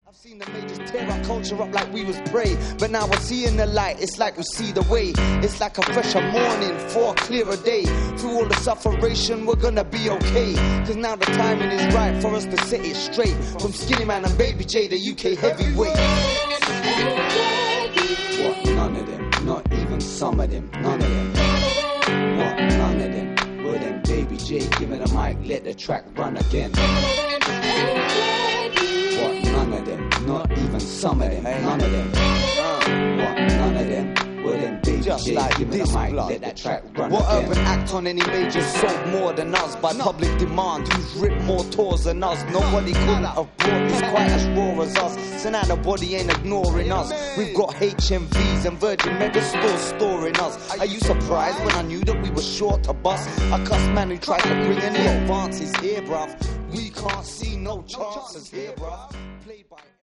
I've seen the majors tear our culture up like we was prey, but now we're seeing the light, it's like we see the way. It's like a fresher morning for a clearer day. Through all the sufferation, we're gonna be okay, cause now the timing is right for us to set it straight. From Skinny Man and Baby J, the UK heavyweight. What, none of them, not even some of them, none of them. What, none of them, well then Baby J, give it a mic, let the track run again. What, none of them, not even some of them, none of them. What, none of them, well then Baby J, give it a mic, let that track run again. What urban act on any major sold more than us by public demand? Who's ripped more tours than us? Nobody couldn't have brought this quite as raw as us. So now the body ain't ignoring us. We've got HMVs and Virgin Megastores storing us. Are you surprised when I knew that we were short to bust? A cuss man who tried to bring any advances here, bruv. We can't see no chances here, bruv. Play by